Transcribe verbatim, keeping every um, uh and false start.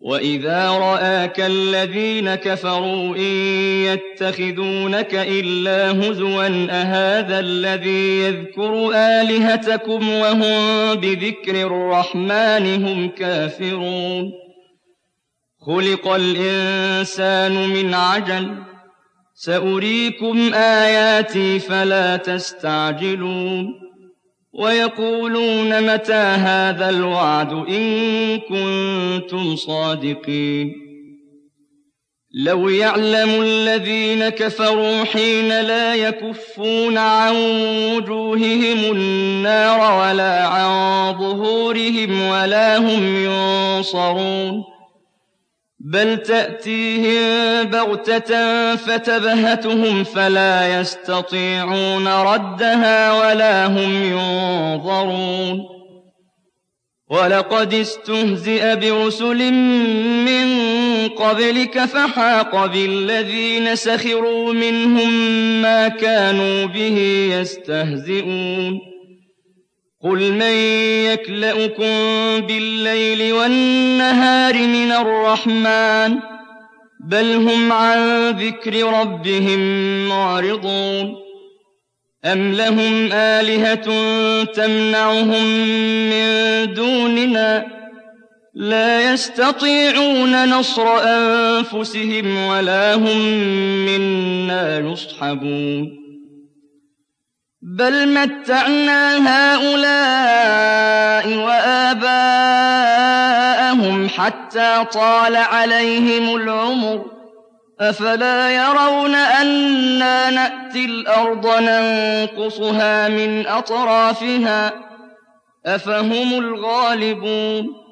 وَإِذَا رَآكَ الَّذِينَ كَفَرُوا إِن يَتَّخِذُونَكَ إِلَّا هُزُوًا أَهَٰذَا الَّذِي يَذْكُرُ آلِهَتَكُمْ وَهُم بِذِكْرِ الرَّحْمَٰنِ هُمْ كَافِرُونَ خُلِقَ الْإِنسَانُ مِنْ عَجَلٍ ۚ سَأُرِيكُمْ آيَاتِي فَلَا تَسْتَعْجِلُونِ وَيَقُولُونَ مَتَىٰ هَٰذَا الْوَعْدُ إِن كُنتُمْ صَادِقِينَ لَوْ يَعْلَمُ الَّذِينَ كَفَرُوا حِينَ لَا يَكُفُّونَ عَن وُجُوهِهِمُ النَّارَ وَلَا عَن ظُهُورِهِمْ وَلَا هُمْ يُنصَرُونَ بَلْ تَأْتِيهِم بَغْتَةً فَتَبْهَتُهُمْ فَلَا يَسْتَطِيعُونَ رَدَّهَا وَلَا هُمْ يُنظَرُونَ وَلَقَدِ اسْتُهْزِئَ بِرُسُلٍ مِّن قَبْلِكَ فَحَاقَ بِالَّذِينَ سَخِرُوا مِنْهُم مَّا كَانُوا بِهِ يَسْتَهْزِئُونَ قُلْ مَن يَكْلَؤُكُم بِاللَّيْلِ وَالنَّهَارِ مِنَ الرَّحْمَٰنِ بَلْ هُمْ عَن ذِكْرِ رَبِّهِم مُّعْرِضُونَ أَمْ لَهُمْ آلِهَةٌ تَمْنَعُهُم مِّن دُونِنَا ۚ لَا يَسْتَطِيعُونَ نَصْرَ أَنفُسِهِمْ وَلَا هُم مِّنَّا يُصْحَبُونَ بَلْ مَتَّعْنَا هَٰؤُلَاءِ وَآبَاءَهُمْ حَتَّىٰ طَالَ عَلَيْهِمُ الْعُمُرُ ۗ أَفَلَا يَرَوْنَ أَنَّا نَأْتِي الْأَرْضَ نَنقُصُهَا مِنْ أَطْرَافِهَا ۚ أَفَهُمُ الْغَالِبُونَ